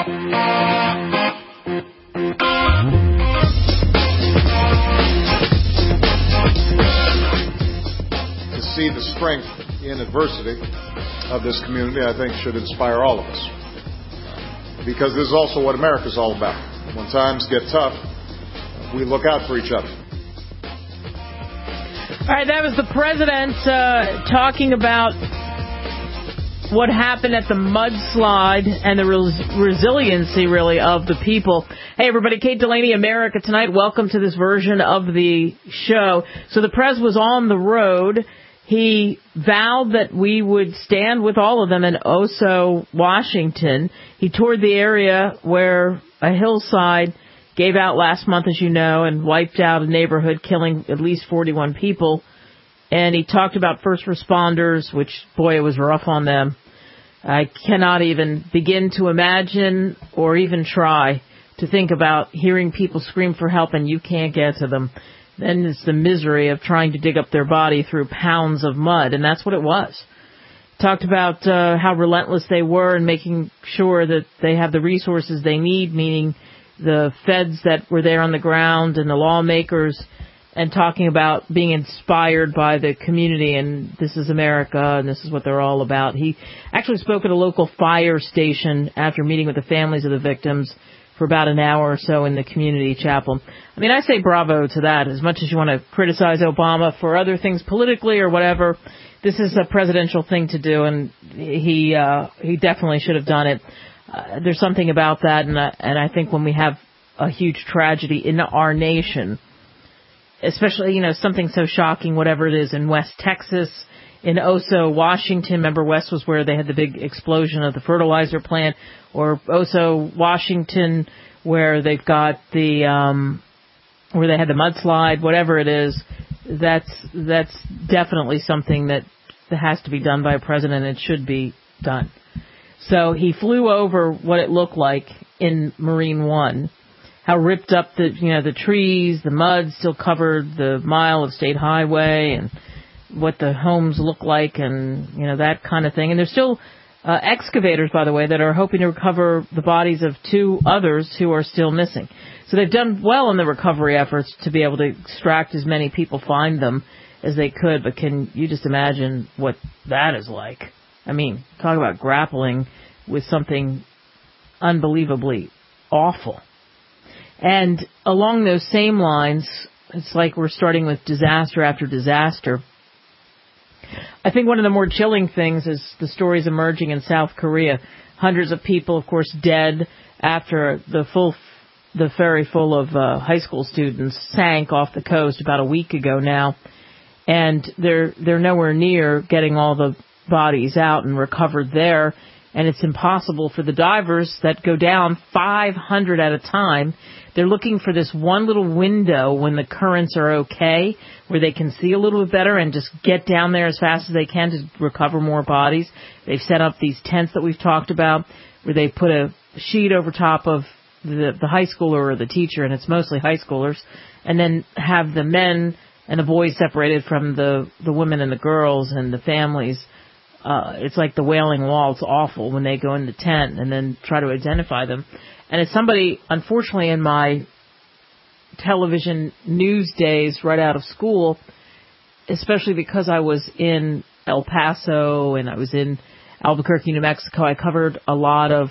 To see the strength in adversity of this community, I think, should inspire all of us. Because this is also what America's all about. When times get tough, we look out for each other. All right, that was the president talking about what happened at the mudslide and the resiliency, really, of the people. Hey, everybody, Kate Delaney, America Tonight. Welcome to this version of the show. So the prez was on the road. He vowed that we would stand with all of them in Oso, Washington. He toured the area where a hillside gave out last month, as you know, and wiped out a neighborhood, killing at least 41 people. And he talked about first responders, which, boy, it was rough on them. I cannot even begin to imagine or even try to think about hearing people scream for help and you can't get to them. Then it's the misery of trying to dig up their body through pounds of mud, and that's what it was. Talked about how relentless they were in making sure that they have the resources they need, meaning the feds that were there on the ground and the lawmakers, and talking about being inspired by the community, and this is America, and this is what they're all about. He actually spoke at a local fire station after meeting with the families of the victims for about an hour or so in the community chapel. I mean, I say bravo to that. As much as you want to criticize Obama for other things politically or whatever, this is a presidential thing to do, and he definitely should have done it. There's something about that, and I think when we have a huge tragedy in our nation, especially, you know, something so shocking, whatever it is, in West Texas, in Oso, Washington. Remember, West was where they had the big explosion of the fertilizer plant, or Oso, Washington, where they've got the where they had the mudslide. Whatever it is, that's definitely something that has to be done by a president. It should be done. So he flew over what it looked like in Marine One, how ripped up the trees, the mud still covered the mile of state highway, and what the homes look like, and that kind of thing. And there's still excavators, by the way, that are hoping to recover the bodies of 2 others who are still missing. So they've done well in the recovery efforts to be able to extract as many people, find them, as they could. But can you just imagine what that is like? I mean, talk about grappling with something unbelievably awful. And along those same lines, it's like we're starting with disaster after disaster. I think one of the more chilling things is the stories emerging in South Korea. Hundreds of people, of course, dead after the ferry full of high school students sank off the coast about a week ago now. And they're nowhere near getting all the bodies out and recovered there. And it's impossible for the divers that go down 500 at a time. They're looking for this one little window when the currents are okay, where they can see a little bit better and just get down there as fast as they can to recover more bodies. They've set up these tents that we've talked about, where they put a sheet over top of the high schooler or the teacher, and it's mostly high schoolers, and then have the men and the boys separated from the women and the girls and the families. It's like the Wailing Wall. It's awful when they go in the tent and then try to identify them. And as somebody, unfortunately, in my television news days right out of school, especially because I was in El Paso and I was in Albuquerque, New Mexico, I covered a lot of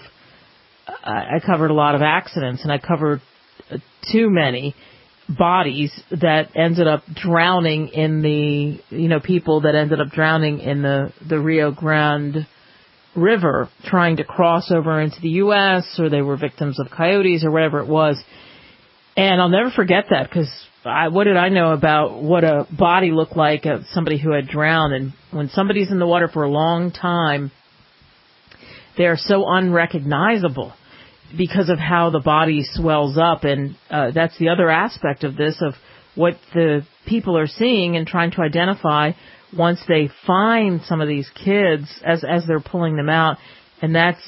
accidents, and I covered too many bodies that ended up drowning in people that ended up drowning in the Rio Grande River trying to cross over into the U.S., or they were victims of coyotes or whatever it was. And I'll never forget that, because what did I know about what a body looked like of somebody who had drowned? And when somebody's in the water for a long time, they are so unrecognizable because of how the body swells up. And that's the other aspect of this, of what the people are seeing and trying to identify once they find some of these kids as they're pulling them out. And that's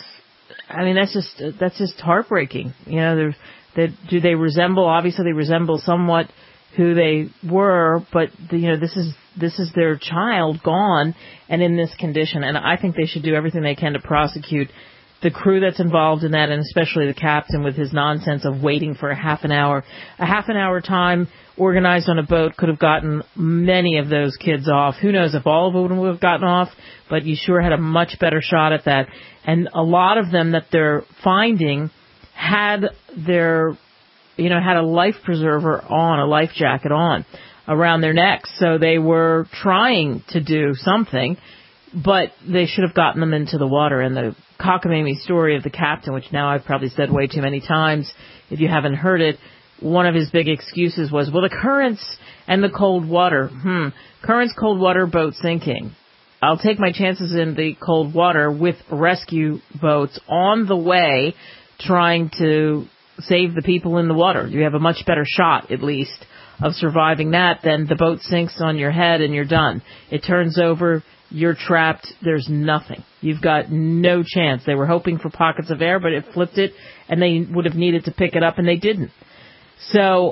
just heartbreaking. Do they resemble? Obviously, they resemble somewhat who they were, but this is their child gone and in this condition. And I think they should do everything they can to prosecute the crew that's involved in that, and especially the captain with his nonsense of waiting for a half an hour. A half an hour time organized on a boat could have gotten many of those kids off. Who knows if all of them would have gotten off, but you sure had a much better shot at that. And a lot of them that they're finding had their, had a life preserver on, a life jacket on around their necks. So they were trying to do something, but they should have gotten them into the water. And the cockamamie story of the captain, which now I've probably said way too many times, if you haven't heard it, one of his big excuses was, well, the currents and the cold water. Currents, cold water, boat sinking. I'll take my chances in the cold water with rescue boats on the way trying to save the people in the water. You have a much better shot, at least, of surviving that than the boat sinks on your head and you're done. It turns over, you're trapped, there's nothing. You've got no chance. They were hoping for pockets of air, but it flipped it, and they would have needed to pick it up, and they didn't. So,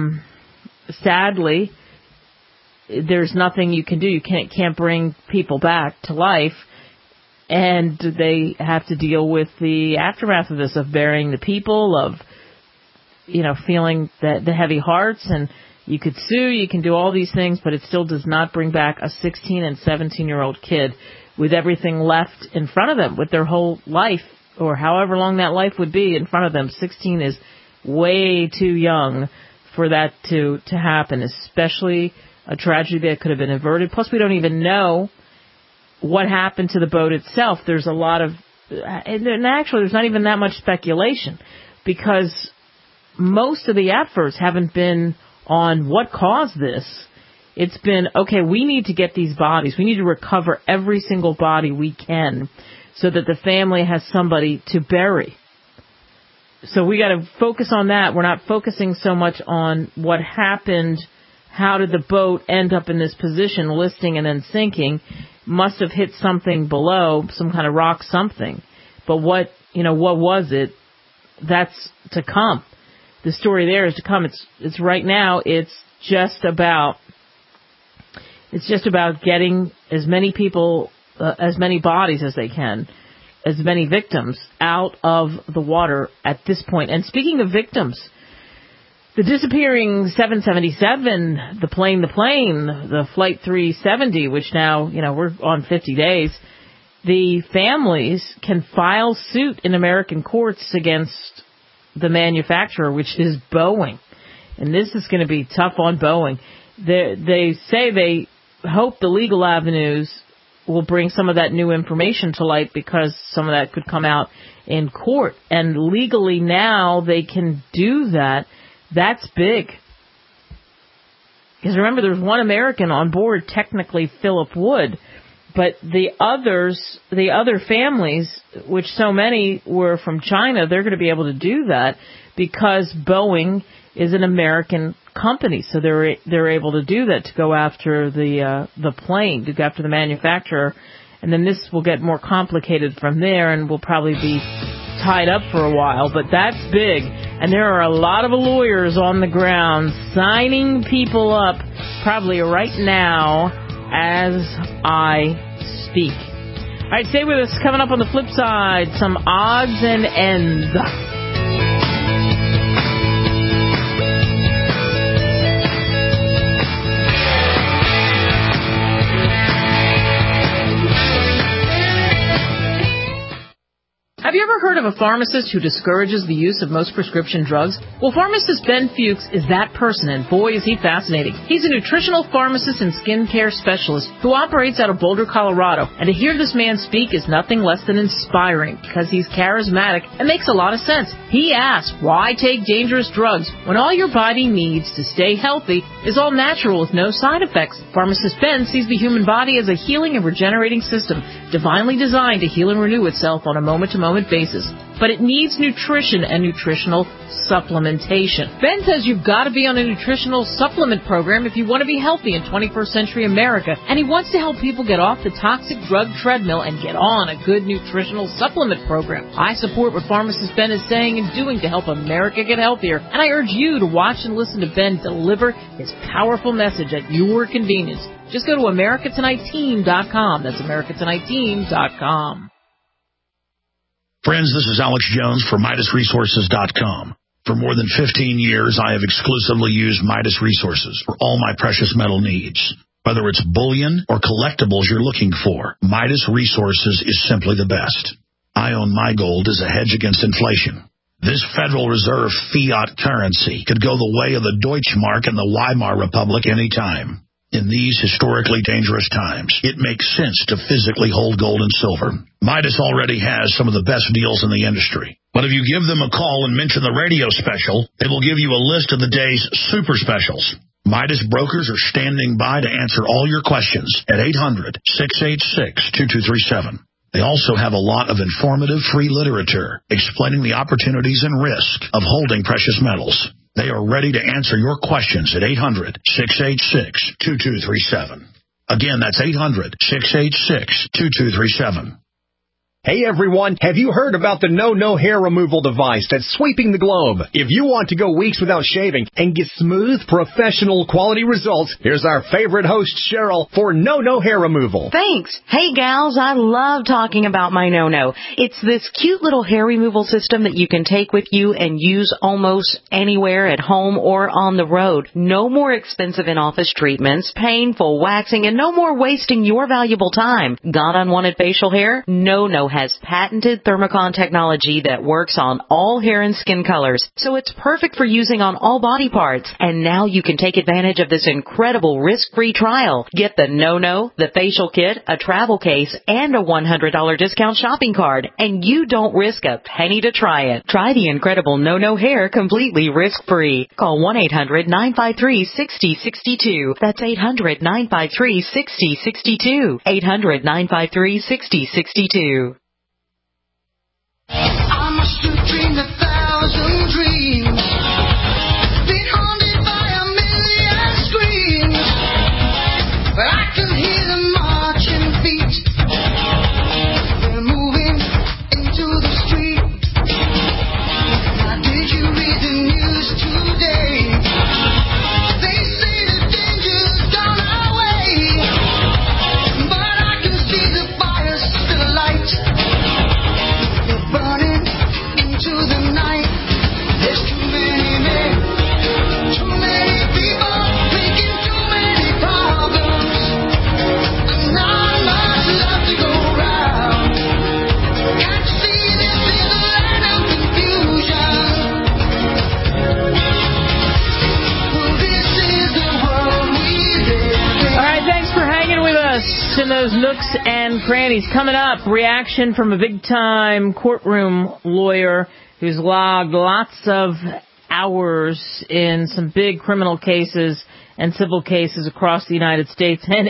sadly, there's nothing you can do. You can't bring people back to life, and they have to deal with the aftermath of this, of burying the people, of, feeling the heavy hearts, and you could sue, you can do all these things, but it still does not bring back a 16 and 17-year-old kid with everything left in front of them, with their whole life, or however long that life would be in front of them. 16 is way too young for that to happen, especially a tragedy that could have been averted. Plus, we don't even know what happened to the boat itself. There's a lot of, and actually there's not even that much speculation, because most of the efforts haven't been on what caused this. It's been, okay, we need to get these bodies. We need to recover every single body we can so that the family has somebody to bury. So we got to focus on that. We're not focusing so much on what happened. How did the boat end up in this position, listing and then sinking? Must have hit something below, some kind of rock, something. But what was it? That's to come. The story there is to come. It's right now. It's just about getting as many people, as many bodies as they can, as many victims out of the water at this point. And speaking of victims, the disappearing 777, the plane, the Flight 370, which now, we're on 50 days, the families can file suit in American courts against the manufacturer, which is Boeing. And this is going to be tough on Boeing. They say they hope the legal avenues will bring some of that new information to light, because some of that could come out in court. And legally now they can do that. That's big. Because remember, there's one American on board, technically Philip Wood, but the other families, which so many were from China, they're going to be able to do that because Boeing is an American company. So they're able to do that, to go after the plane, to go after the manufacturer. And then this will get more complicated from there, and will probably be tied up for a while. But that's big. And there are a lot of lawyers on the ground signing people up probably right now as I speak. All right, stay with us. Coming up on the flip side, some odds and ends. Have you ever heard of a pharmacist who discourages the use of most prescription drugs? Well, pharmacist Ben Fuchs is that person, and boy, is he fascinating. He's a nutritional pharmacist and skincare specialist who operates out of Boulder, Colorado. And to hear this man speak is nothing less than inspiring, because he's charismatic and makes a lot of sense. He asks, why take dangerous drugs when all your body needs to stay healthy is all natural with no side effects? Pharmacist Ben sees the human body as a healing and regenerating system, divinely designed to heal and renew itself on a moment-to-moment basis. But it needs nutrition and nutritional supplementation. Ben says you've got to be on a nutritional supplement program if you want to be healthy in 21st century America, and he wants to help people get off the toxic drug treadmill and get on a good nutritional supplement program. I support what pharmacist Ben is saying and doing to help America get healthier, and I urge you to watch and listen to Ben deliver his powerful message at your convenience. Just go to AmericaTonightTeam.com. That's AmericaTonightTeam.com. Friends, this is Alex Jones for MidasResources.com. For more than 15 years, I have exclusively used Midas Resources for all my precious metal needs. Whether it's bullion or collectibles you're looking for, Midas Resources is simply the best. I own my gold as a hedge against inflation. This Federal Reserve fiat currency could go the way of the Deutschmark and the Weimar Republic any time. In these historically dangerous times, it makes sense to physically hold gold and silver. Midas already has some of the best deals in the industry. But if you give them a call and mention the radio special, they will give you a list of the day's super specials. Midas brokers are standing by to answer all your questions at 800-686-2237. They also have a lot of informative free literature explaining the opportunities and risk of holding precious metals. They are ready to answer your questions at 800-686-2237. Again, that's 800-686-2237. Hey everyone, have you heard about the No hair removal device that's sweeping the globe? If you want to go weeks without shaving and get smooth, professional quality results, here's our favorite host, Cheryl, for No hair removal. Thanks. Hey gals, I love talking about my No. It's this cute little hair removal system that you can take with you and use almost anywhere at home or on the road. No more expensive in-office treatments, painful waxing, and no more wasting your valuable time. Got unwanted facial hair? No has patented Thermocon technology that works on all hair and skin colors, so it's perfect for using on all body parts. And now you can take advantage of this incredible risk-free trial. Get the No, the facial kit, a travel case, and a $100 discount shopping card, and you don't risk a penny to try it. Try the incredible No hair completely risk-free. Call 1-800-953-6062. That's 800-953-6062. 800-953-6062. I must have dreamed 1,000 dreams, been haunted by a million screams, but I can hear them marching feet. They're moving into the street. Now did you read the news today? They say the danger's gone our way, but I can see the fire still alight. Burning into the night. There's too many men, too many people, making too many problems, and not much love to go around. Can't you see this is a land of confusion? Well, this is the world we live in. All right, thanks for hanging with us in those nooks and crannies. Coming up, reaction from a big-time courtroom lawyer who's logged lots of hours in some big criminal cases and civil cases across the United States, and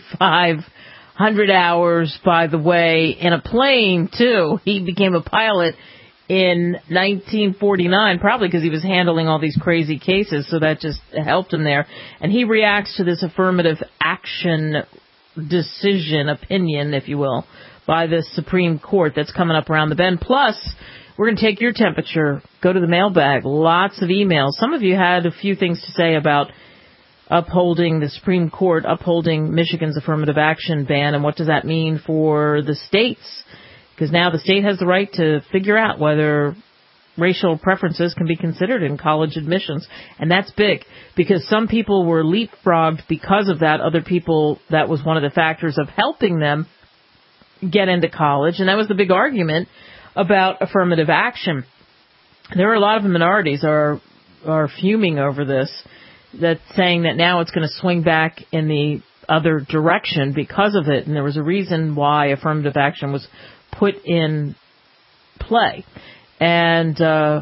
8,500 hours, by the way, in a plane, too. He became a pilot in 1949, probably because he was handling all these crazy cases, so that just helped him there. And he reacts to this affirmative action decision, opinion, if you will, by the Supreme Court that's coming up around the bend. Plus, we're going to take your temperature, go to the mailbag, lots of emails. Some of you had a few things to say about upholding the Supreme Court, upholding Michigan's affirmative action ban, and what does that mean for the states? Because now the state has the right to figure out whether racial preferences can be considered in college admissions. And that's big, because some people were leapfrogged because of that. Other people, that was one of the factors of helping them get into college. And that was the big argument about affirmative action. There are a lot of minorities are fuming over this, that's saying that now it's going to swing back in the other direction because of it. And there was a reason why affirmative action was put in play. And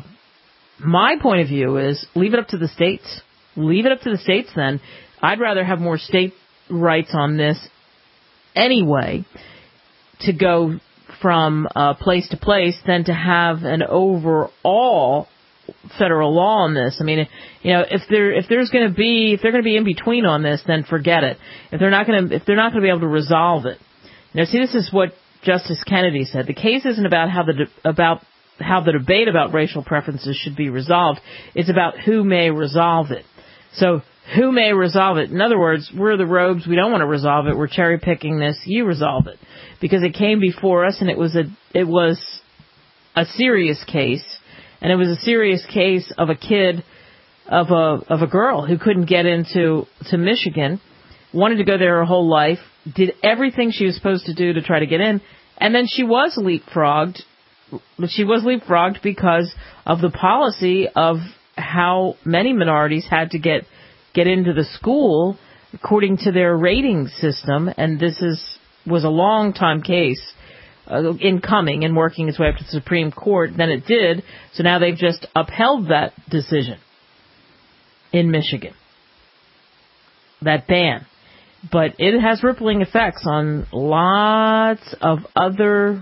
my point of view is leave it up to the states. Leave it up to the states then. I'd rather have more state rights on this anyway, to go from place to place, than to have an overall federal law on this. I mean, you know, if they're going to be in between on this, then forget it. If they're not going to be able to resolve it. Now, see, this is what Justice Kennedy said. The case isn't about how the debate about racial preferences should be resolved. It's about who may resolve it. So, who may resolve it? In other words, we're the rogues. We don't want to resolve it. We're cherry picking this. You resolve it, because it came before us, and it was a serious case, and it was a serious case of a kid, of a girl who couldn't get to Michigan, wanted to go there her whole life, did everything she was supposed to do to try to get in, and then she was leapfrogged. But she was leapfrogged because of the policy of how many minorities had to get into the school according to their rating system, and this was a long time case in coming and working its way up to the Supreme Court. Then it did, so now they've just upheld that decision in Michigan, that ban. But it has rippling effects on lots of other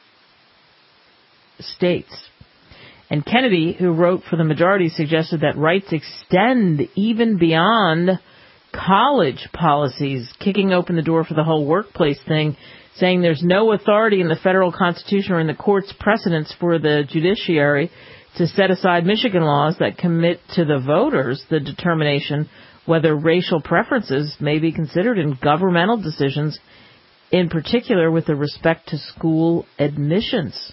states. And Kennedy, who wrote for the majority, suggested that rights extend even beyond college policies, kicking open the door for the whole workplace thing, saying there's no authority in the federal constitution or in the court's precedents for the judiciary to set aside Michigan laws that commit to the voters the determination whether racial preferences may be considered in governmental decisions, in particular with respect to school admissions.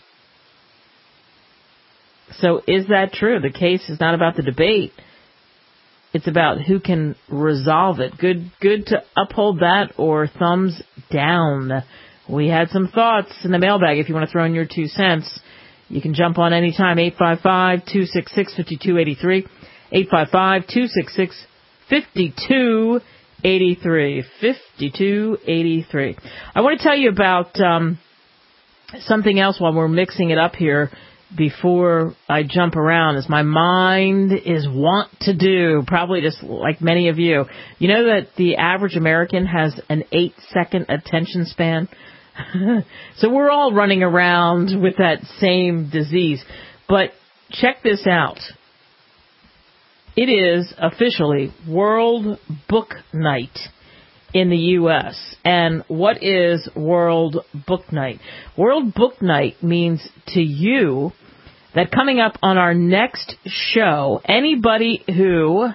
So is that true? The case is not about the debate. It's about who can resolve it. Good to uphold that, or thumbs down. We had some thoughts in the mailbag. If you want to throw in your 2 cents, you can jump on anytime. 855-266-5283. 855-266-5283. 5283. I want to tell you about something else while we're mixing it up here before I jump around, as my mind is wont to do, probably just like many of you. You know that the average American has an 8-second attention span? So we're all running around with that same disease. But check this out. It is officially World Book Night in the U.S. And what is World Book Night? World Book Night means to you that coming up on our next show, anybody who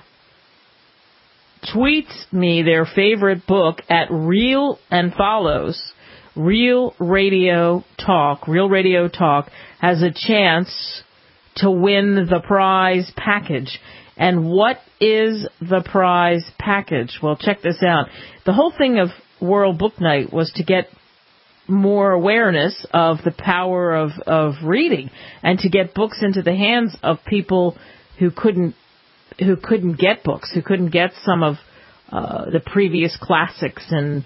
tweets me their favorite book at Real and follows Real Radio Talk has a chance to win the prize package. And what is the prize package? Well, check this out. The whole thing of World Book Night was to get more awareness of the power of reading, and to get books into the hands of people who couldn't get books, who couldn't get some of the previous classics. And,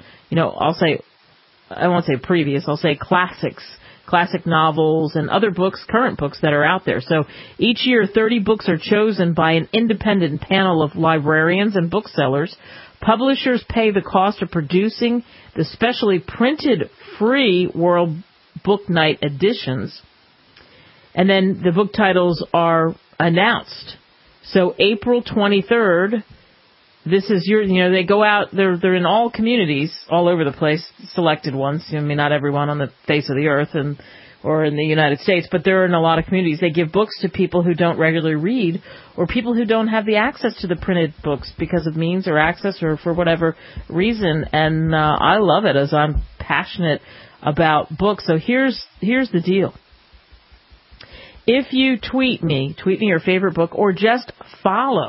I won't say previous, I'll say classics, classic novels and other books, current books that are out there. So each year, 30 books are chosen by an independent panel of librarians and booksellers. Publishers pay the cost of producing the specially printed free World Book Night editions. And then the book titles are announced. So April 23rd, this is they go out, they're in all communities all over the place, selected ones. Not everyone on the face of the earth or in the United States, but they're in a lot of communities. They give books to people who don't regularly read, or people who don't have the access to the printed books because of means or access or for whatever reason. And I love it, as I'm passionate about books. So here's the deal. If you tweet me your favorite book, or just follow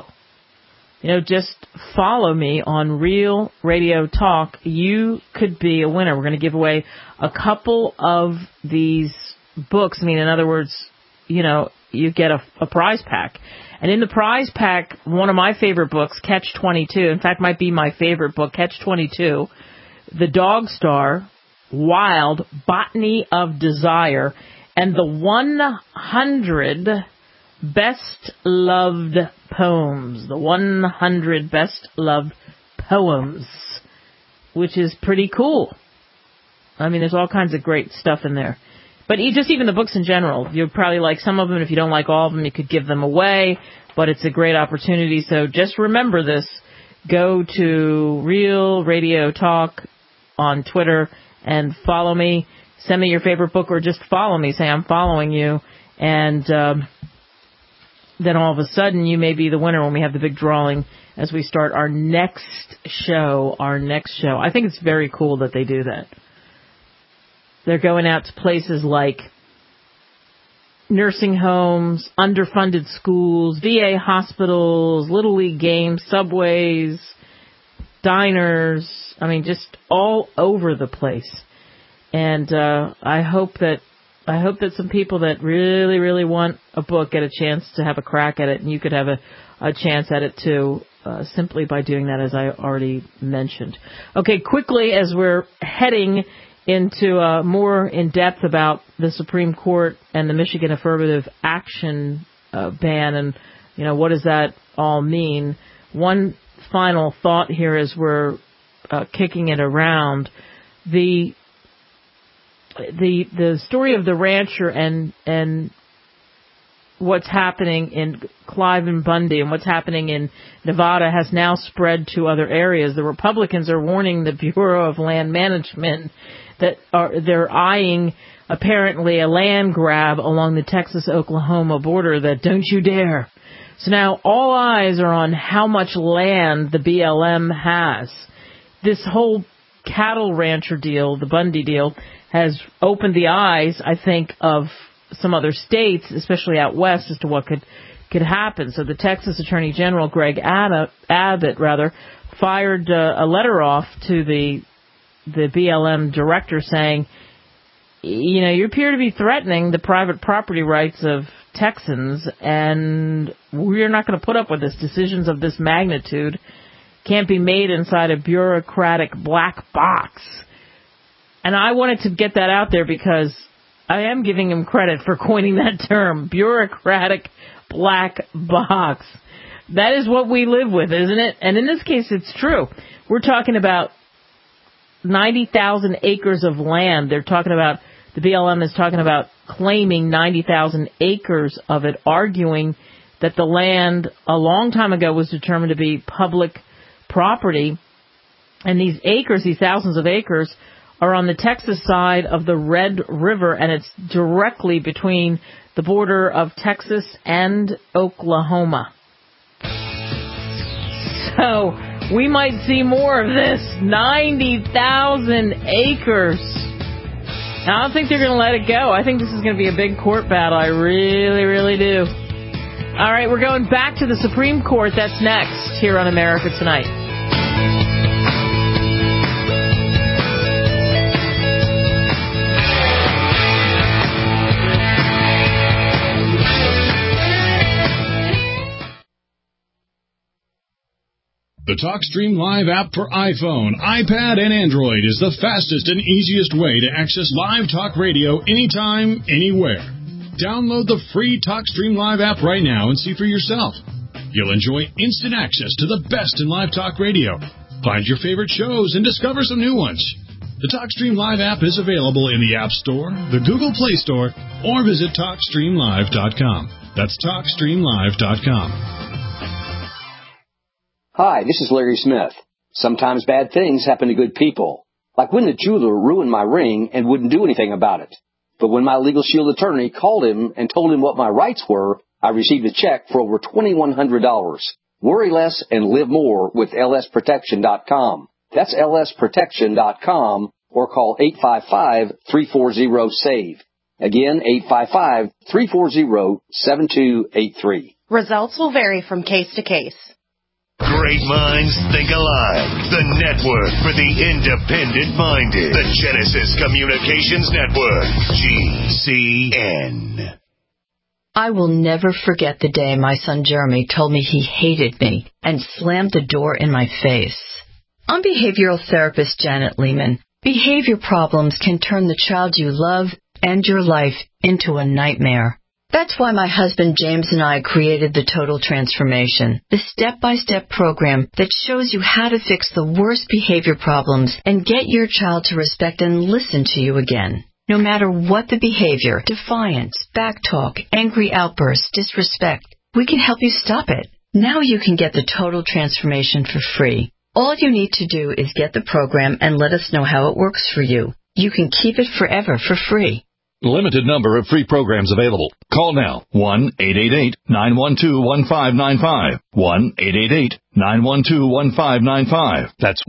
me on Real Radio Talk, you could be a winner. We're going to give away a couple of these books. In other words, you get a prize pack. And in the prize pack, one of my favorite books, Catch-22, in fact, might be my favorite book, Catch-22, The Dog Star, Wild, Botany of Desire, and the 100 Best Loved Poems. The 100 Best Loved Poems, which is pretty cool. There's all kinds of great stuff in there. But even the books in general, you'll probably like some of them. If you don't like all of them, you could give them away. But it's a great opportunity. So just remember this. Go to Real Radio Talk on Twitter and follow me. Send me your favorite book, or just follow me. Say, I'm following you. And then all of a sudden you may be the winner when we have the big drawing as we start our next show. I think it's very cool that they do that. They're going out to places like nursing homes, underfunded schools, VA hospitals, Little League games, subways, diners. I mean, just all over the place. And I hope that some people that really, really want a book get a chance to have a crack at it, and you could have a chance at it too, simply by doing that, as I already mentioned. Okay, quickly, as we're heading into more in depth about the Supreme Court and the Michigan affirmative action ban, and what does that all mean? One final thought here as we're kicking it around. The story of the rancher and what's happening in Clive and Bundy and what's happening in Nevada has now spread to other areas. The Republicans are warning the Bureau of Land Management that they're eyeing apparently a land grab along the Texas-Oklahoma border, that don't you dare. So now all eyes are on how much land the BLM has. This whole cattle rancher deal, the Bundy deal, has opened the eyes, I think, of some other states, especially out west, as to what could happen. So the Texas Attorney General, Greg Abbott, fired a letter off to the BLM director saying, you appear to be threatening the private property rights of Texans, and we're not going to put up with this. Decisions of this magnitude can't be made inside a bureaucratic black box. And I wanted to get that out there because I am giving him credit for coining that term, bureaucratic black box. That is what we live with, isn't it? And in this case, it's true. We're talking about 90,000 acres of land. They're talking about, the BLM is talking about claiming 90,000 acres of it, arguing that the land a long time ago was determined to be public property. And these acres, these thousands of acres, are on the Texas side of the Red River, and it's directly between the border of Texas and Oklahoma. So we might see more of this. 90,000 acres. Now, I don't think they're going to let it go. I think this is going to be a big court battle. I really, really do. All right, we're going back to the Supreme Court. That's next here on America Tonight. The TalkStream Live app for iPhone, iPad, and Android is the fastest and easiest way to access live talk radio anytime, anywhere. Download the free TalkStream Live app right now and see for yourself. You'll enjoy instant access to the best in live talk radio. Find your favorite shows and discover some new ones. The TalkStream Live app is available in the App Store, the Google Play Store, or visit TalkStreamLive.com. That's TalkStreamLive.com. Hi, this is Larry Smith. Sometimes bad things happen to good people. Like when the jeweler ruined my ring and wouldn't do anything about it. But when my Legal Shield attorney called him and told him what my rights were, I received a check for over $2,100. Worry less and live more with lsprotection.com. That's lsprotection.com, or call 855-340-SAVE. Again, 855-340-7283. Results will vary from case to case. Great minds think alike. The network for the independent-minded. The Genesis Communications Network. GCN. I will never forget the day my son Jeremy told me he hated me and slammed the door in my face. I'm behavioral therapist Janet Lehman. Behavior problems can turn the child you love and your life into a nightmare. That's why my husband James and I created the Total Transformation, the step-by-step program that shows you how to fix the worst behavior problems and get your child to respect and listen to you again. No matter what the behavior, defiance, backtalk, angry outbursts, disrespect, we can help you stop it. Now you can get the Total Transformation for free. All you need to do is get the program and let us know how it works for you. You can keep it forever for free. Limited number of free programs available. Call now. 1-888-912-1595. 1-888-912-1595. That's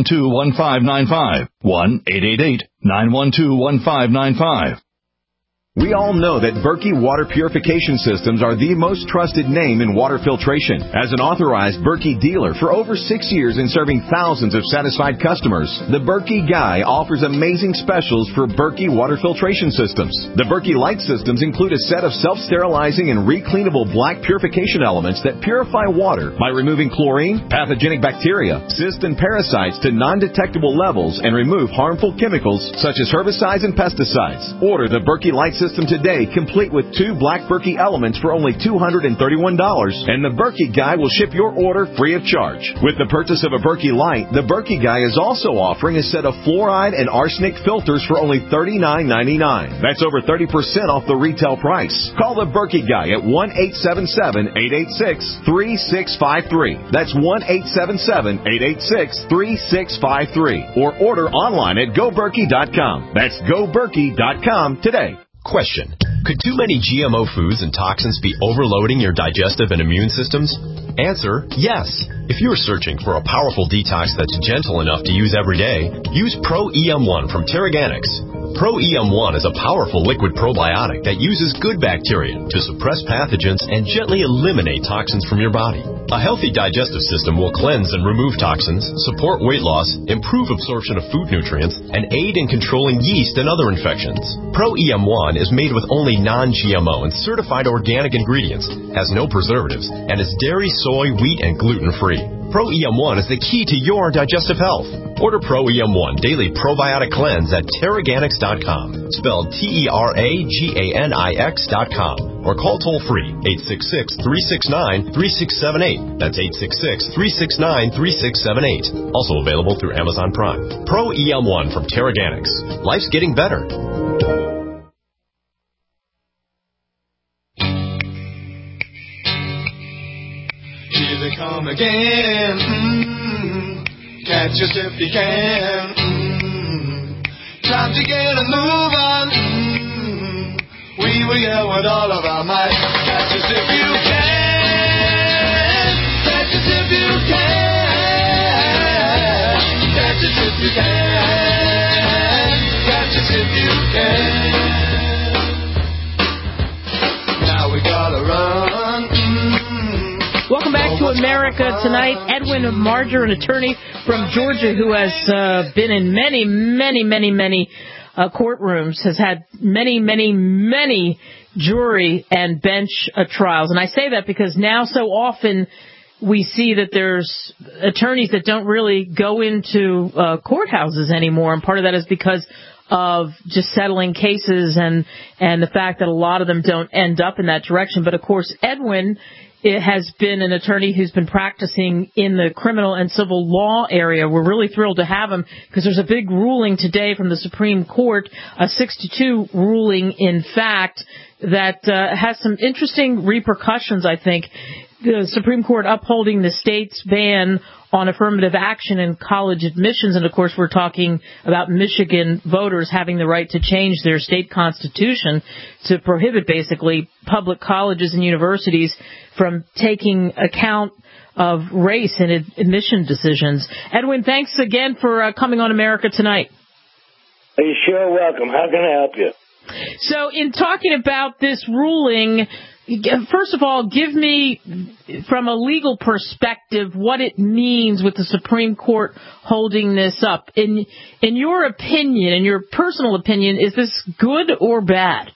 1-888-912-1595. 1-888-912-1595. We all know that Berkey Water Purification Systems are the most trusted name in water filtration. As an authorized Berkey dealer for over 6 years and serving thousands of satisfied customers, the Berkey Guy offers amazing specials for Berkey Water Filtration Systems. The Berkey Light Systems include a set of self-sterilizing and recleanable black purification elements that purify water by removing chlorine, pathogenic bacteria, cysts, and parasites to non-detectable levels and remove harmful chemicals such as herbicides and pesticides. Order the Berkey Light System today, complete with 2 black Berkey elements for only $231, and the Berkey Guy will ship your order free of charge. With the purchase of a Berkey Light, the Berkey Guy is also offering a set of fluoride and arsenic filters for only $39.99. That's over 30% off the retail price. Call the Berkey Guy at 1-877-886-3653. That's 1-877-886-3653. Or order online at GoBerkey.com. That's GoBerkey.com today. Question. Could too many GMO foods and toxins be overloading your digestive and immune systems? Answer, yes. If you're searching for a powerful detox that's gentle enough to use every day, use Pro-EM1 from Terraganics. Pro-EM1 is a powerful liquid probiotic that uses good bacteria to suppress pathogens and gently eliminate toxins from your body. A healthy digestive system will cleanse and remove toxins, support weight loss, improve absorption of food nutrients, and aid in controlling yeast and other infections. Pro-EM1 is made with only non-GMO and certified organic ingredients, has no preservatives, and is dairy, soy, wheat, and gluten-free. Pro-EM1 is the key to your digestive health. Order Pro-EM1 Daily Probiotic Cleanse at Terraganics.com, spelled Terraganix.com, or call toll-free 866-369-3678. That's 866-369-3678. Also available through Amazon Prime. Pro-EM1 from Terraganics. Life's getting better. Here they come again. Catch us if you can. Time to get a move on. We will yell with all of our might. Catch us if you can. Catch us if you can. Catch us if you can. Catch us if you can. Now we gotta run. Welcome back to America Tonight. Edwin Marger, an attorney from Georgia who has been in many courtrooms, has had many jury and bench trials. And I say that because now so often we see that there's attorneys that don't really go into courthouses anymore. And part of that is because of just settling cases and the fact that a lot of them don't end up in that direction. But, of course, Edwin has been an attorney who's been practicing in the criminal and civil law area. We're really thrilled to have him because there's a big ruling today from the Supreme Court, a 6-2 ruling, in fact, that has some interesting repercussions, I think. The Supreme Court upholding the state's ban on affirmative action in college admissions. And, of course, we're talking about Michigan voters having the right to change their state constitution to prohibit, basically, public colleges and universities from taking account of race in admission decisions. Edwin, thanks again for coming on America Tonight. You're sure welcome. How can I help you? So in talking about this ruling, first of all, give me, from a legal perspective, what it means with the Supreme Court holding this up. In your opinion, in your personal opinion, is this good or bad?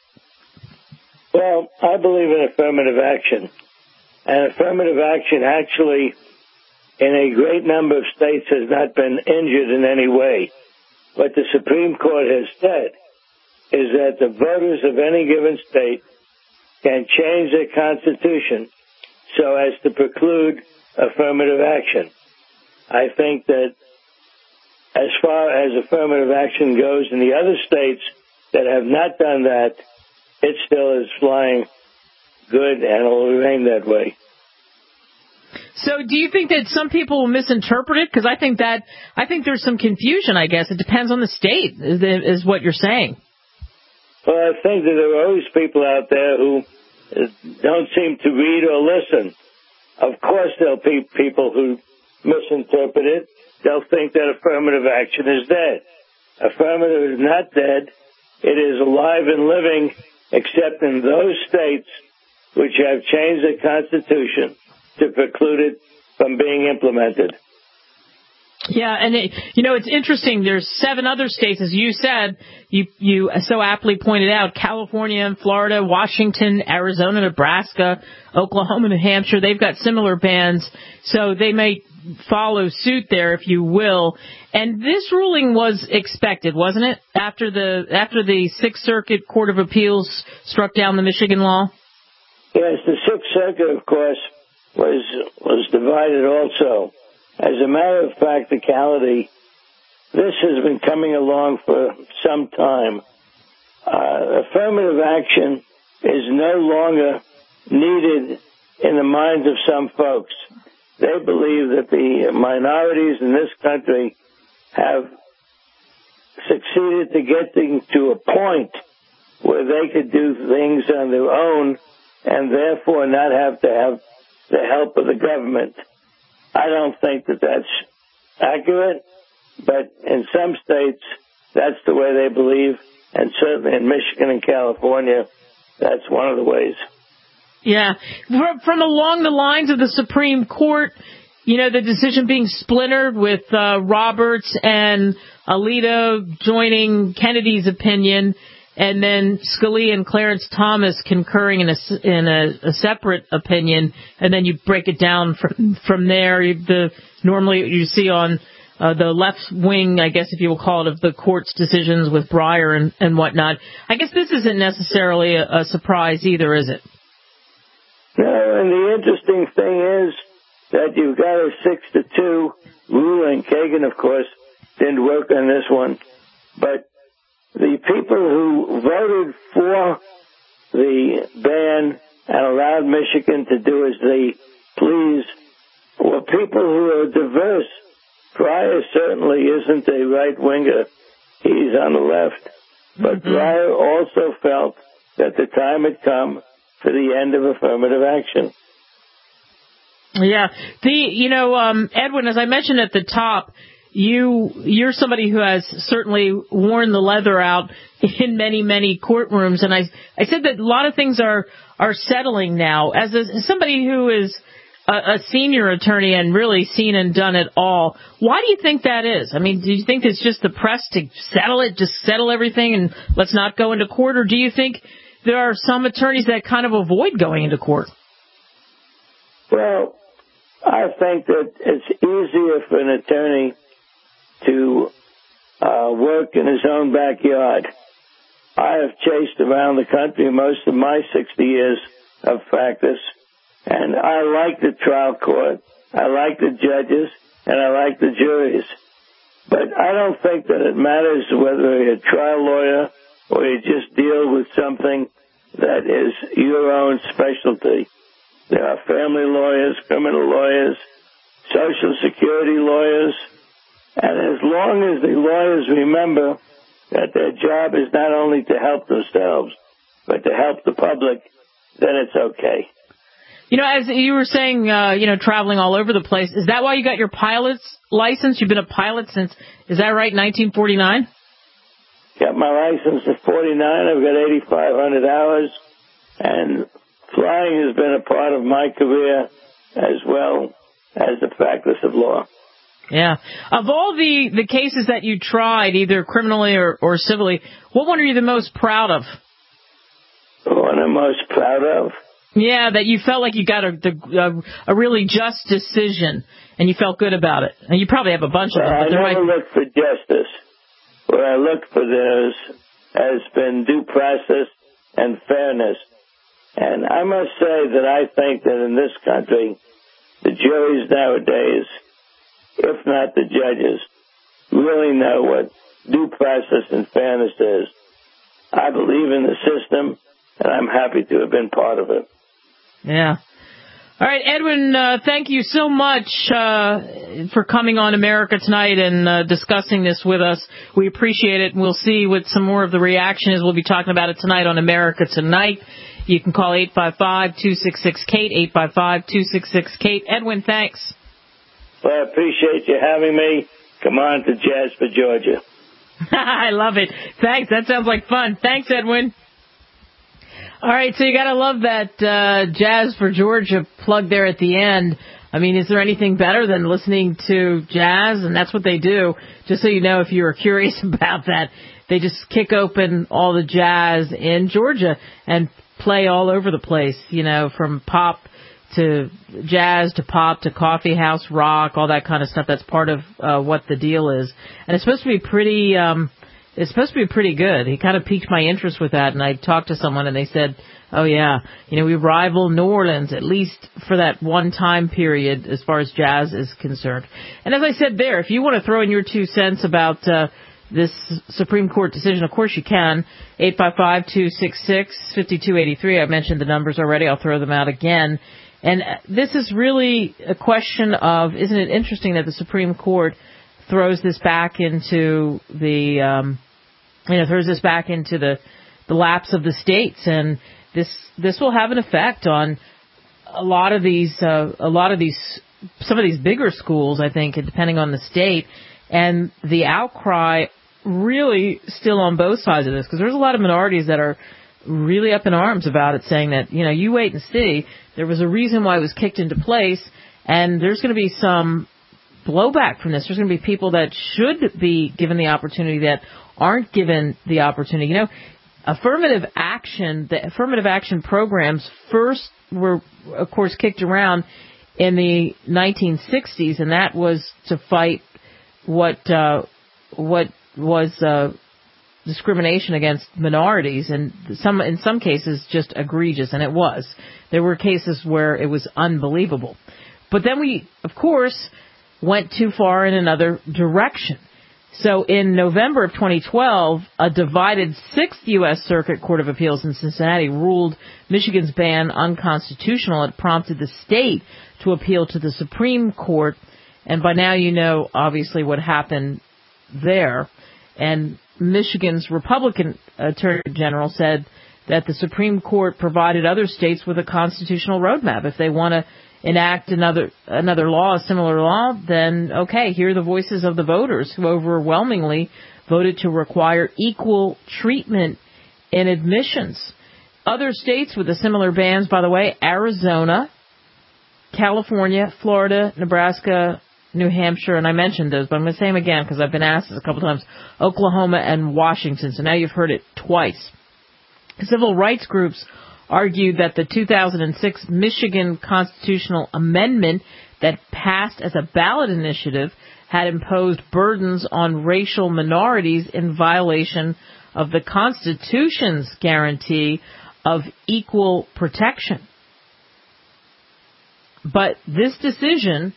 Well, I believe in affirmative action. And affirmative action actually, in a great number of states, has not been injured in any way. What the Supreme Court has said is that the voters of any given state can change their constitution so as to preclude affirmative action. I think that as far as affirmative action goes in the other states that have not done that, it still is flying good and will remain that way. So do you think that some people will misinterpret it? Because I think there's some confusion, I guess. It depends on the state, is what you're saying. Well, I think that there are always people out there who don't seem to read or listen. Of course there'll be people who misinterpret it. They'll think that affirmative action is dead. Affirmative is not dead. It is alive and living except in those states which have changed the Constitution to preclude it from being implemented. Yeah, and it's interesting. There's 7 other states, as you said, you so aptly pointed out, California and Florida, Washington, Arizona, Nebraska, Oklahoma, New Hampshire. They've got similar bans, so they may follow suit there, if you will. And this ruling was expected, wasn't it? After the Sixth Circuit Court of Appeals struck down the Michigan law. Yes, the Sixth Circuit, of course, was divided also. As a matter of practicality, this has been coming along for some time. Affirmative action is no longer needed in the minds of some folks. They believe that the minorities in this country have succeeded to get things to a point where they could do things on their own and therefore not have to have the help of the government. I don't think that that's accurate, but in some states, that's the way they believe, and certainly in Michigan and California, that's one of the ways. Yeah. From along the lines of the Supreme Court, the decision being splintered with Roberts and Alito joining Kennedy's opinion, and then Scalia and Clarence Thomas concurring in a separate opinion, and then you break it down from there. Normally you see on the left wing, I guess if you will call it, of the court's decisions with Breyer and whatnot. I guess this isn't necessarily a surprise either, is it? No, and the interesting thing is that you've got a 6-2 ruling. Kagan, of course, didn't work on this one, but the people who voted for the ban and allowed Michigan to do as they please were people who are diverse. Breyer certainly isn't a right-winger. He's on the left. But Breyer also felt that the time had come for the end of affirmative action. Yeah. Edwin, as I mentioned at the top, you're somebody who has certainly worn the leather out in many, many courtrooms, and I said that a lot of things are settling now. As somebody who is a senior attorney and really seen and done it all, why do you think that is? I mean, do you think it's just the press to just settle everything and let's not go into court, or do you think there are some attorneys that kind of avoid going into court? Well, I think that it's easier for an attorney to work in his own backyard. I have chased around the country most of my 60 years of practice, and I like the trial court, I like the judges, and I like the juries. But I don't think that it matters whether you're a trial lawyer or you just deal with something that is your own specialty. There are family lawyers, criminal lawyers, Social Security lawyers, and as long as the lawyers remember that their job is not only to help themselves, but to help the public, then it's okay. As you were saying, traveling all over the place, is that why you got your pilot's license? You've been a pilot since, is that right, 1949? Got my license in 49. I've got 8,500 hours, and flying has been a part of my career as well as the practice of law. Yeah. Of all the cases that you tried, either criminally or civilly, what one are you the most proud of? The one I'm most proud of? Yeah, that you felt like you got a really just decision, and you felt good about it. And you probably have a bunch of them. But I never look for justice. What I look for there has been due process and fairness. And I must say that I think that in this country, the juries nowadays, if not the judges, really know what due process and fairness is. I believe in the system, and I'm happy to have been part of it. Yeah. All right, Edwin, thank you so much for coming on America Tonight and discussing this with us. We appreciate it, and we'll see what some more of the reaction is. We'll be talking about it tonight on America Tonight. You can call 855-266-KATE, 855-266-KATE. Edwin, thanks. Well, I appreciate you having me. Come on to Jasper, Georgia. I love it. Thanks. That sounds like fun. Thanks, Edwin. All right, so you got to love that Jazz for Georgia plug there at the end. I mean, is there anything better than listening to jazz? And that's what they do. Just so you know, if you were curious about that, they just kick open all the jazz in Georgia and play all over the place, you know, from pop to jazz to pop to coffee house rock, all that kind of stuff. That's part of what the deal is. And it's supposed to be pretty good. He kind of piqued my interest with that, and I talked to someone and they said, oh yeah, you know, we rival New Orleans, at least for that one time period as far as jazz is concerned. And as I said there, if you want to throw in your 2 cents about this Supreme Court decision, of course you can. 855-266-5283. I mentioned the numbers already. I'll throw them out again. And this is really a question of, isn't it interesting that the Supreme Court throws this back into the laps of the states, and this will have an effect on some of these bigger schools, I think, depending on the state, and the outcry really still on both sides of this, because there's a lot of minorities that are really up in arms about it, saying that, you know, you wait and see. There was a reason why it was kicked into place, and there's going to be some blowback from this. There's going to be people that should be given the opportunity that aren't given the opportunity. You know, the affirmative action programs first were, of course, kicked around in the 1960s, and that was to fight what was discrimination against minorities, and in some cases just egregious, and it was. There were cases where it was unbelievable. But then we, of course, went too far in another direction. So in November of 2012, a divided 6th U.S. Circuit Court of Appeals in Cincinnati ruled Michigan's ban unconstitutional. It prompted the state to appeal to the Supreme Court, and by now you know, obviously, what happened there. And Michigan's Republican Attorney General said that the Supreme Court provided other states with a constitutional roadmap. If they want to enact another law, a similar law, then okay, hear the voices of the voters who overwhelmingly voted to require equal treatment in admissions. Other states with the similar bans, by the way, Arizona, California, Florida, Nebraska, New Hampshire, and I mentioned those, but I'm going to say them again because I've been asked this a couple times, Oklahoma and Washington, so now you've heard it twice. Civil rights groups argued that the 2006 Michigan constitutional amendment that passed as a ballot initiative had imposed burdens on racial minorities in violation of the Constitution's guarantee of equal protection. But this decision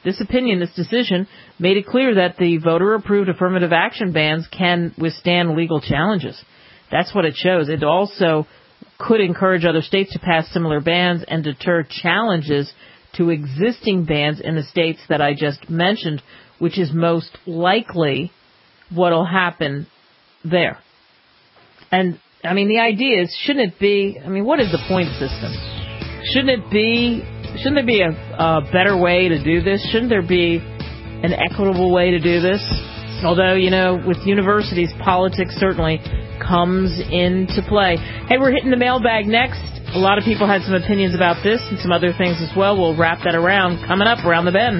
made it clear that the voter-approved affirmative action bans can withstand legal challenges. That's what it shows. It also could encourage other states to pass similar bans and deter challenges to existing bans in the states that I just mentioned, which is most likely what will happen there. And, I mean, the idea is, shouldn't it be, I mean, what is the point system? Shouldn't there be a better way to do this? Shouldn't there be an equitable way to do this? Although, you know, with universities, politics certainly comes into play. Hey, we're hitting the mailbag next. A lot of people had some opinions about this and some other things as well. We'll wrap that around coming up around the bend.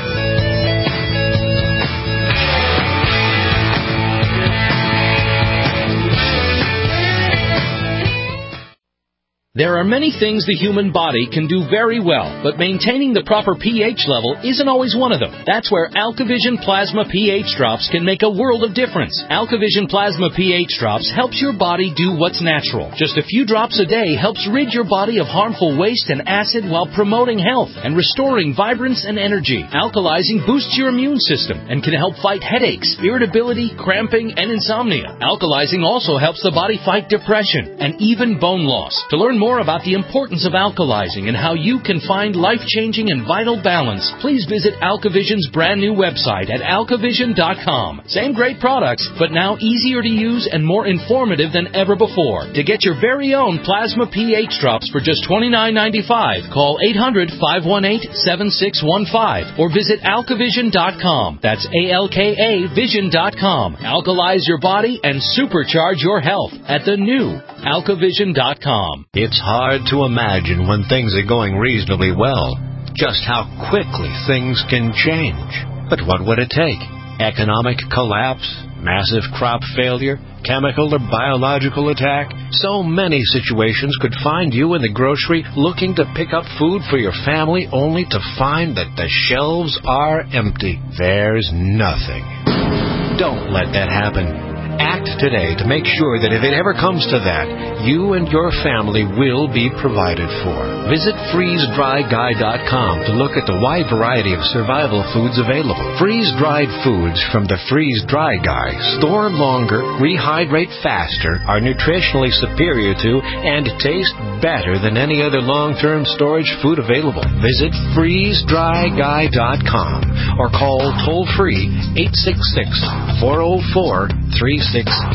There are many things the human body can do very well, but maintaining the proper pH level isn't always one of them. That's where AlkaVision Plasma pH Drops can make a world of difference. AlkaVision Plasma pH Drops helps your body do what's natural. Just a few drops a day helps rid your body of harmful waste and acid while promoting health and restoring vibrance and energy. Alkalizing boosts your immune system and can help fight headaches, irritability, cramping, and insomnia. Alkalizing also helps the body fight depression and even bone loss. To learn more about the importance of alkalizing and how you can find life-changing and vital balance, please visit AlkaVision's brand new website at alkavision.com. Same great products, but now easier to use and more informative than ever before. To get your very own Plasma pH Drops for just $29.95, call 800-518-7615 or visit alkavision.com. That's ALKA Vision.com. Alkalize your body and supercharge your health at the new Alkavision.com. It's hard to imagine when things are going reasonably well, just how quickly things can change. But what would it take? Economic collapse? Massive crop failure? Chemical or biological attack? So many situations could find you in the grocery looking to pick up food for your family only to find that the shelves are empty. There's nothing. Don't let that happen. Act today to make sure that if it ever comes to that, you and your family will be provided for. Visit freezedryguy.com to look at the wide variety of survival foods available. Freeze-dried foods from the Freeze Dry Guy store longer, rehydrate faster, are nutritionally superior to, and taste better than any other long-term storage food available. Visit freezedryguy.com or call toll-free 866-404-3663.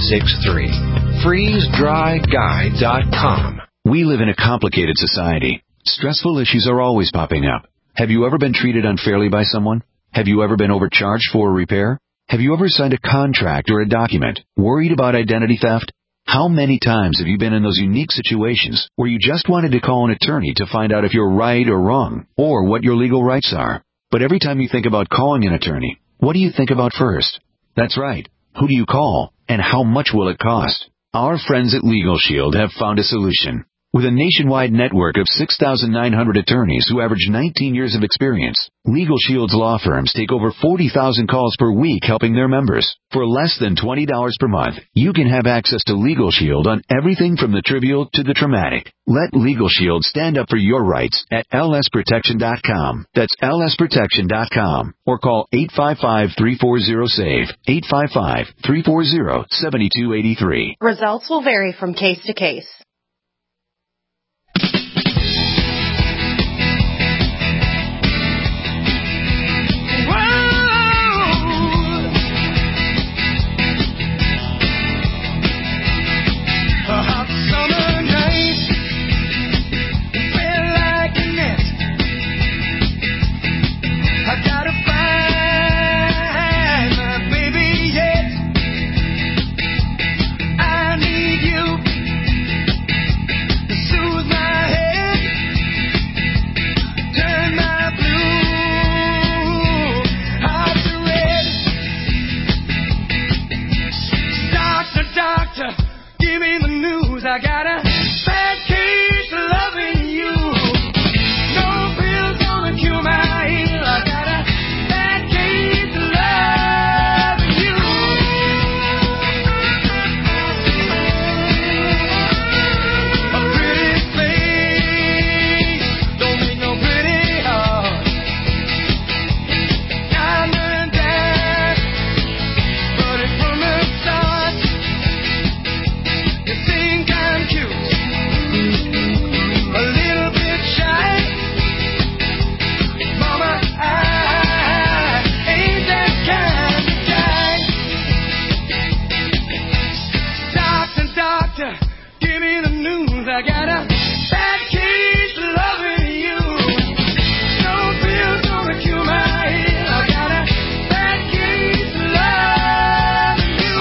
FreezeDryGuy.com. We live in a complicated society. Stressful issues are always popping up. Have you ever been treated unfairly by someone? Have you ever been overcharged for a repair? Have you ever signed a contract or a document? Worried about identity theft? How many times have you been in those unique situations where you just wanted to call an attorney to find out if you're right or wrong, or what your legal rights are? But every time you think about calling an attorney, what do you think about first? That's right. Who do you call, and how much will it cost? Our friends at Legal Shield have found a solution. With a nationwide network of 6,900 attorneys who average 19 years of experience, Legal Shield's law firms take over 40,000 calls per week helping their members. For less than $20 per month, you can have access to Legal Shield on everything from the trivial to the traumatic. Let Legal Shield stand up for your rights at lsprotection.com. That's lsprotection.com. Or call 855-340-SAVE, 855-340-7283. Results will vary from case to case. I got a bad case of loving you. No pills gonna cure my ill. I got a bad case of loving you. A pretty face don't make no pretty heart. Diamond dance, but it's from the start. You think I'm cute, a little bit shy. Mama, I ain't that kind of guy. Doctor, doctor, give me the news. I got a bad case of loving you. No pills gonna cure my ill. I got a bad case of loving you.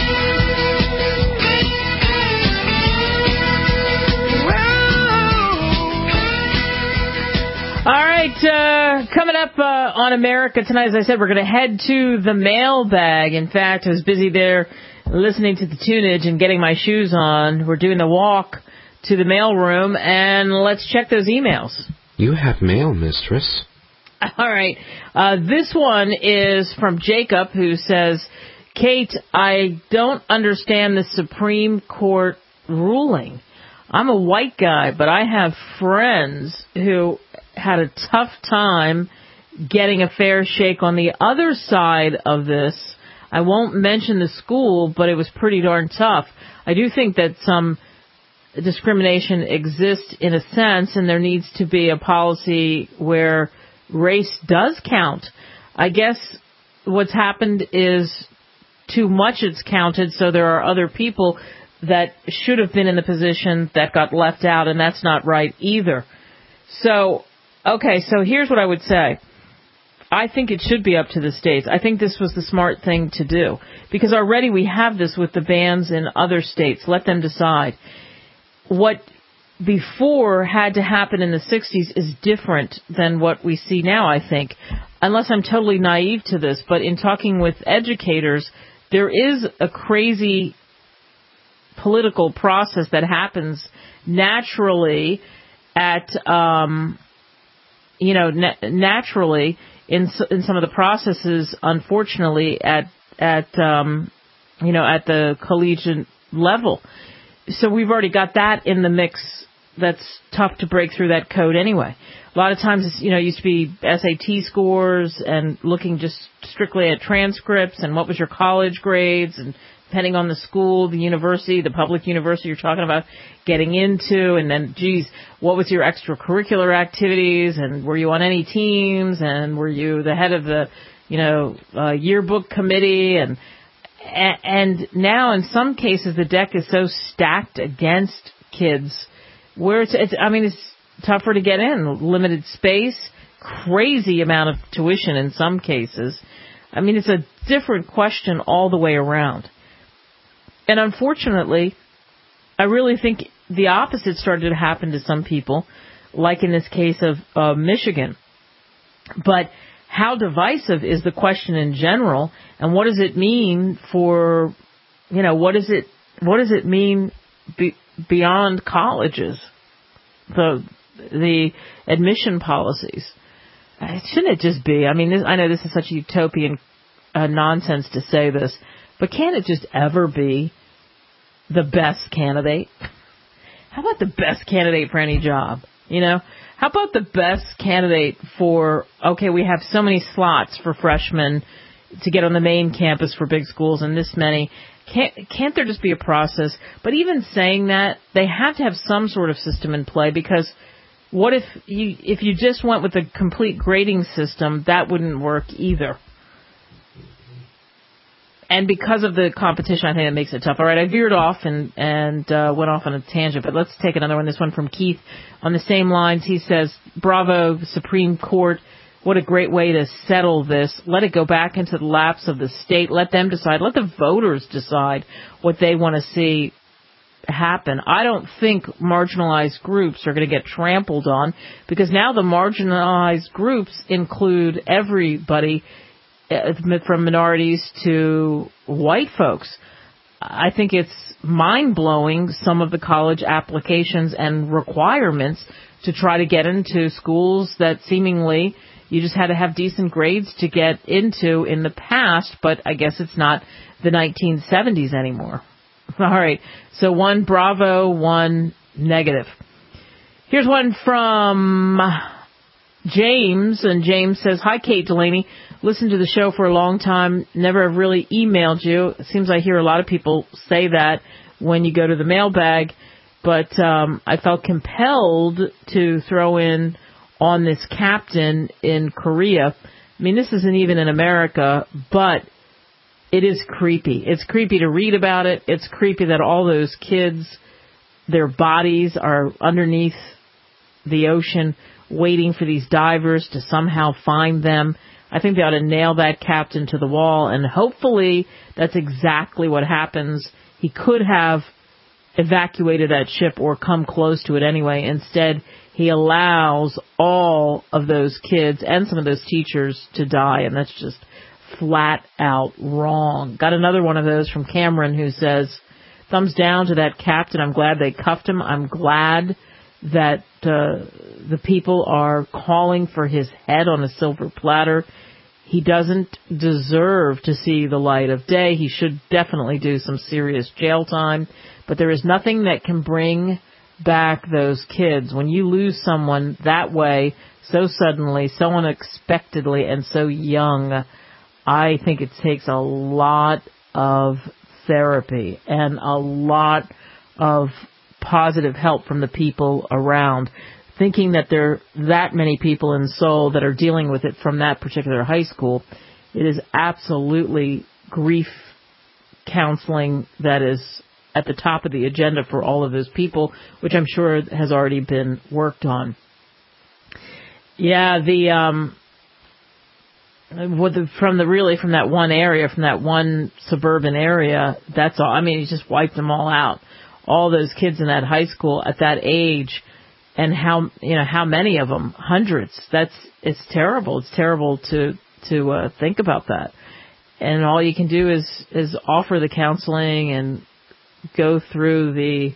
All right, coming up on America Tonight, as I said, we're going to head to the mailbag. In fact, I was busy there listening to the tunage and getting my shoes on. We're doing the walk to the mail room, and let's check those emails. You have mail, mistress. All right. This one is from Jacob, who says, Kate, I don't understand the Supreme Court ruling. I'm a white guy, but I have friends who had a tough time getting a fair shake on the other side of this. I won't mention the school, but it was pretty darn tough. I do think that some discrimination exists in a sense, and there needs to be a policy where race does count. I guess what's happened is too much it's counted, so there are other people that should have been in the position that got left out, and that's not right either. So, okay, so here's what I would say. I think it should be up to the states. I think this was the smart thing to do, because already we have this with the bans in other states. Let them decide. what before had to happen in the 60s is different than what we see now, I think. Unless I'm totally naive to this, but in talking with educators, there is a crazy political process that happens naturally naturally in some of the processes, unfortunately, at the collegiate level. So we've already got that in the mix. That's tough to break through that code anyway. A lot of times, it used to be SAT scores and looking just strictly at transcripts and what was your college grades, and depending on the school, the university, the public university you're talking about getting into, and then, what was your extracurricular activities, and were you on any teams, and were you the head of the, yearbook committee, and now in some cases the deck is so stacked against kids where it's tougher to get in, limited space, crazy amount of tuition in some cases. It's a different question all the way around. And unfortunately, I really think the opposite started to happen to some people, like in this case of Michigan. But how divisive is the question in general, and what does it mean for, what does it mean beyond colleges, the admission policies? Shouldn't it just be? I know this is such utopian nonsense to say this, but can't it just ever be the best candidate? How about the best candidate for any job? How about the best candidate for, we have so many slots for freshmen to get on the main campus for big schools and this many. Can't there just be a process? But even saying that, they have to have some sort of system in play, because what if you just went with a complete grading system? That wouldn't work either. And because of the competition, I think it makes it tough. All right, I veered off and went off on a tangent, but let's take another one. This one from Keith on the same lines. He says, bravo, Supreme Court. What a great way to settle this. Let it go back into the laps of the state. Let them decide. Let the voters decide what they want to see happen. I don't think marginalized groups are going to get trampled on, because now the marginalized groups include everybody, from minorities to white folks. I think it's mind-blowing, some of the college applications and requirements to try to get into schools that seemingly you just had to have decent grades to get into in the past, but I guess it's not the 1970s anymore. All right, so 1 bravo, 1 negative. Here's one from James, and James says, hi, Kate Delaney. Listened to the show for a long time. Never have really emailed you. It seems I hear a lot of people say that when you go to the mailbag, but I felt compelled to throw in on this captain in Korea. This isn't even in America, but it is creepy. It's creepy to read about it. It's creepy that all those kids, their bodies are underneath the ocean waiting for these divers to somehow find them. I think they ought to nail that captain to the wall, and hopefully that's exactly what happens. He could have evacuated that ship or come close to it anyway. Instead, he allows all of those kids and some of those teachers to die, and that's just flat out wrong. Got another one of those from Cameron, who says, thumbs down to that captain. I'm glad they cuffed him. I'm glad that the people are calling for his head on a silver platter. He doesn't deserve to see the light of day. He should definitely do some serious jail time. But there is nothing that can bring back those kids. When you lose someone that way, so suddenly, so unexpectedly, and so young, I think it takes a lot of therapy and a lot of positive help from the people around. Thinking that there are that many people in Seoul that are dealing with it from that particular high school, it is absolutely grief counseling that is at the top of the agenda for all of those people, which I'm sure has already been worked on. Yeah, from that one area, from that one suburban area, that's all. He just wiped them all out. all those kids in that high school at that age, and how many of them, hundreds. It's terrible. It's terrible to think about that. And all you can do is offer the counseling and go through the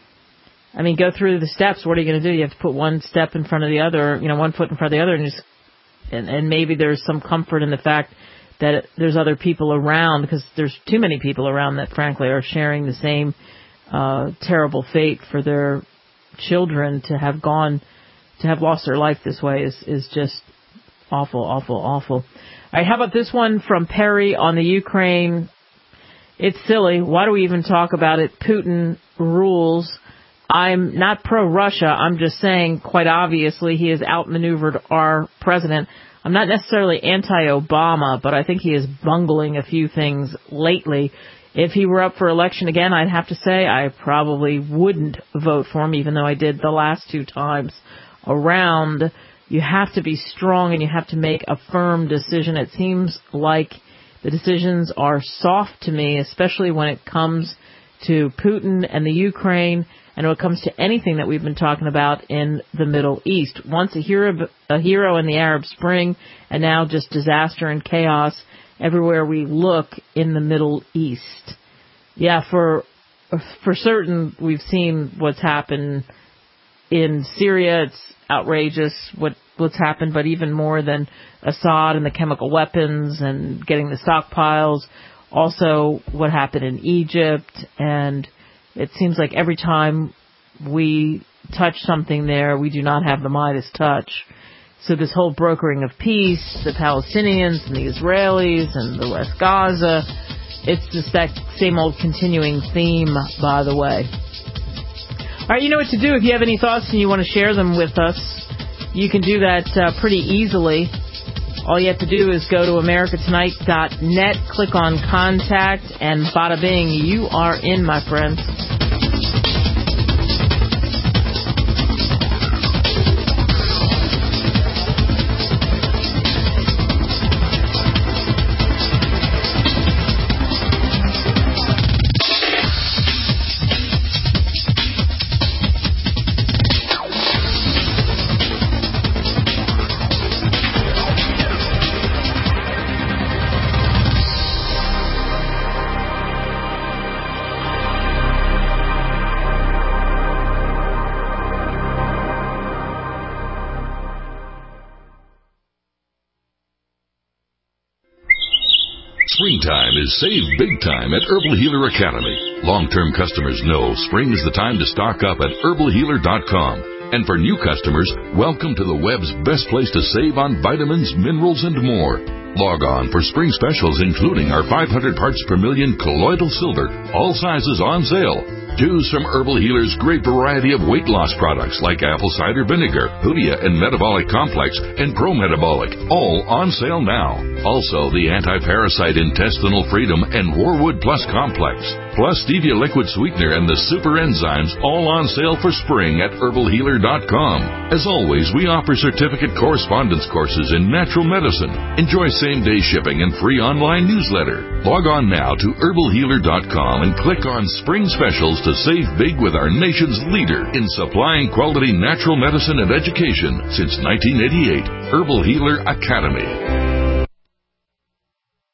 steps. What are you going to do? You have to put one step in front of the other, one foot in front of the other, and maybe there's some comfort in the fact that there's other people around, because there's too many people around that frankly are sharing the same terrible fate for their children. To have lost their life this way is just awful, awful, awful. All right, how about this one from Perry on the Ukraine? It's silly. Why do we even talk about it? Putin rules. I'm not pro-Russia. I'm just saying, quite obviously, he has outmaneuvered our president. I'm not necessarily anti-Obama, but I think he is bungling a few things lately. If he were up for election again, I'd have to say I probably wouldn't vote for him, even though I did the last 2 times around. You have to be strong and you have to make a firm decision. It seems like the decisions are soft to me, especially when it comes to Putin and the Ukraine, and when it comes to anything that we've been talking about in the Middle East. Once a hero in the Arab Spring, and now just disaster and chaos everywhere we look in the Middle East. Yeah, for certain, we've seen what's happened in Syria. It's outrageous what's happened, but even more than Assad and the chemical weapons and getting the stockpiles, also what happened in Egypt. And it seems like every time we touch something there, we do not have the Midas touch. So this whole brokering of peace, the Palestinians and the Israelis and the West Gaza, it's just that same old continuing theme, by the way. All right, you know what to do. If you have any thoughts and you want to share them with us, you can do that pretty easily. All you have to do is go to americatonight.net, click on Contact, and bada bing, you are in, my friends. Springtime is save big time at Herbal Healer Academy. Long-term customers know spring is the time to stock up at herbalhealer.com. And for new customers, welcome to the web's best place to save on vitamins, minerals, and more. Log on for spring specials, including our 500 parts per million colloidal silver, all sizes on sale. Choose from Herbal Healer's great variety of weight loss products like apple cider vinegar, Hoodia and Metabolic Complex, and Pro Metabolic, all on sale now. Also, the Anti-Parasite Intestinal Freedom and Warwood Plus Complex, plus Stevia Liquid Sweetener and the Super Enzymes, all on sale for spring at herbalhealer.com. As always, we offer certificate correspondence courses in natural medicine. Enjoy same-day shipping and free online newsletter. Log on now to herbalhealer.com and click on Spring Specials to save big with our nation's leader in supplying quality natural medicine and education since 1988, Herbal Healer Academy.